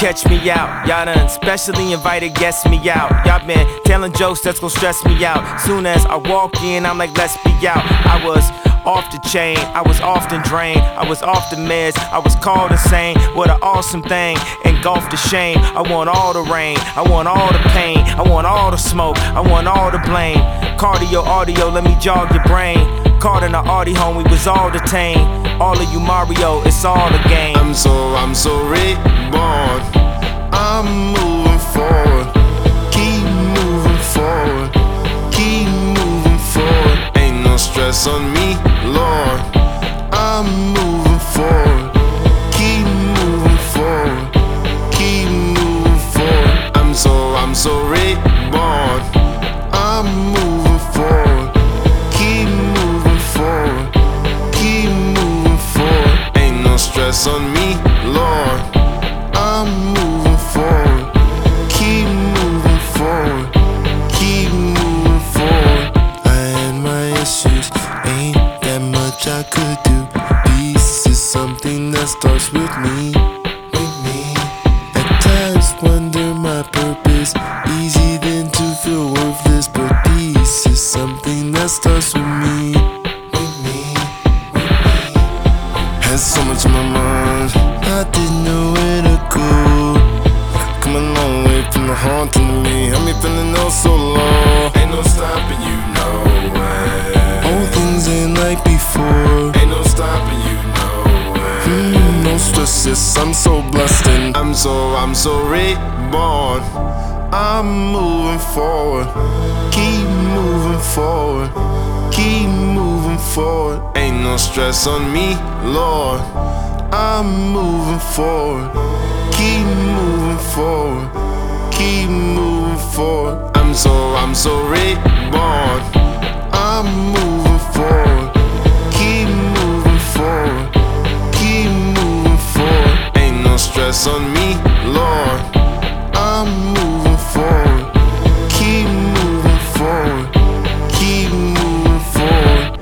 catch me out. Y'all done specially invited guests me out. Y'all been telling jokes that's gon' stress me out. Soon as I walk in, I'm like, let's be out. I was off the chain, I was often drained, I was off the meds, I was called insane. What an awesome thing, engulfed the shame. I want all the rain, I want all the pain, I want all the smoke, I want all the blame. Cardio, audio, let me jog your brain. Caught in the Audi home, we was all detained. All of you Mario, it's all a game. I'm so reborn. I'm moving forward. Keep moving forward. Keep moving forward. Ain't no stress on me, Lord. I'm moving forward. Keep moving forward. Keep moving forward. I'm so reborn. I'm moving forward. Keep moving forward. Keep moving forward. Ain't no stress on me, Lord. I'm moving forward. Keep moving forward. Keep moving forward. I had my issues, ain't that much I could do. Peace is something that starts with me. At times wonder my purpose. Easy then to feel worthless, but peace is something that starts with me. Had so much on my mind, I didn't know where to go. Come a long way from the haunting to me. Had me feeling oh so low. Ain't no stopping you, no way. All things ain't like before. Ain't no stopping you, no way. No stress, yes, I'm so blessed and I'm so reborn. I'm moving forward. Keep moving forward. Keep moving forward. Ain't no stress on me, Lord. I'm moving forward. Keep moving forward. Keep moving forward. I'm so reborn. I'm moving forward. Keep moving forward. Keep moving forward. Ain't no stress on me, Lord. I'm moving forward. Keep moving forward. Keep moving forward.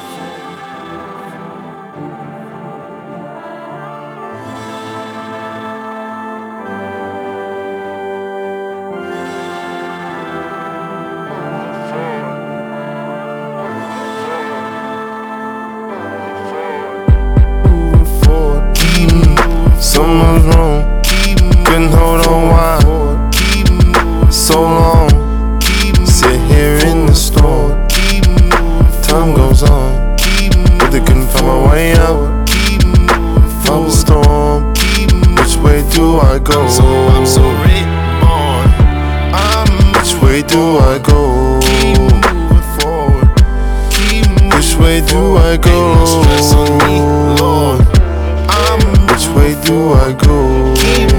Someone's wrong, couldn't hold on why so long. Sit here in the storm, time goes on, but they couldn't find my way out from the storm. Which way do I go? I'm so reborn. Which way do I go? Which way do I go? Which way do I go?